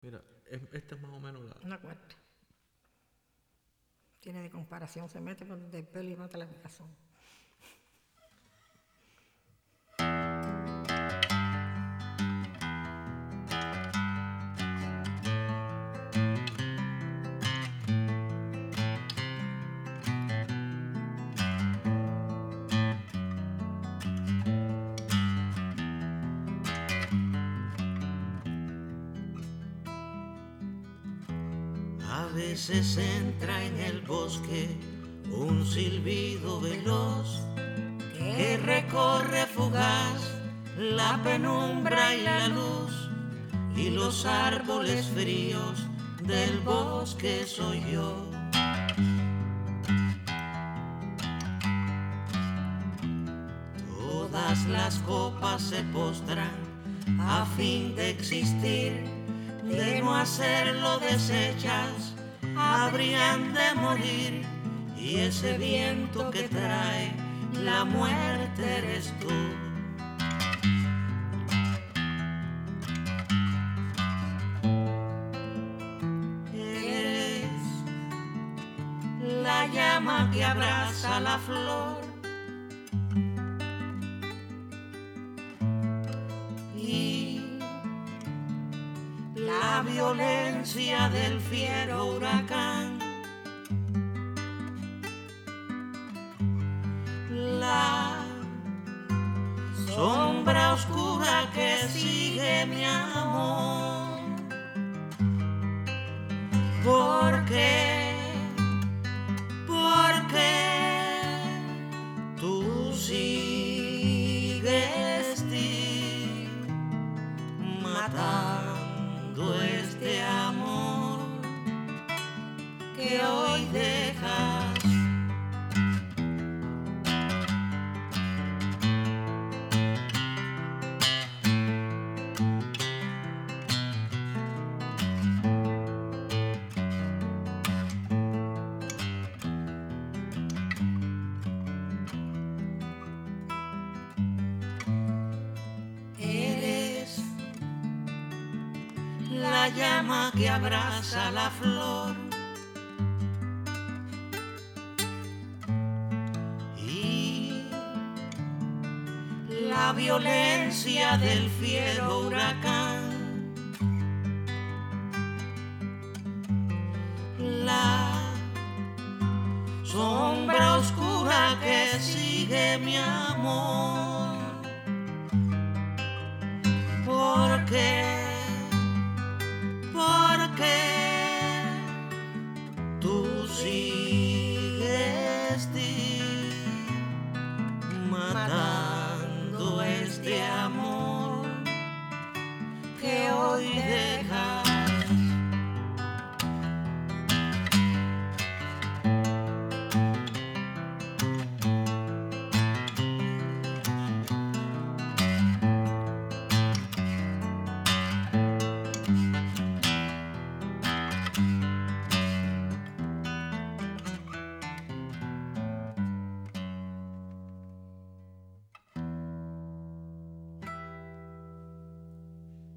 Mira, esta es más o menos la... Una cuarta. Tiene de comparación, se mete por el pelo y mata la picazón. A veces entra en el bosque un silbido veloz que recorre fugaz la penumbra y la luz, y los árboles fríos del bosque soy yo. Todas las copas se postran a fin de existir, de no hacerlo desechas, habrían de morir, y ese viento que trae la muerte eres tú. Eres la llama que abraza la flor y la violencia del fiero huracán, la sombra oscura que sigue mi amor, porque tú sigues matando este amor que hoy dejas. Eres la llama que abraza la flor y la violencia del fiero huracán, la sombra oscura que sigue mi amor, porque tú sigues matando este amor que hoy dejas.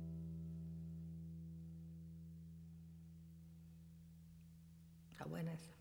Está buena esa.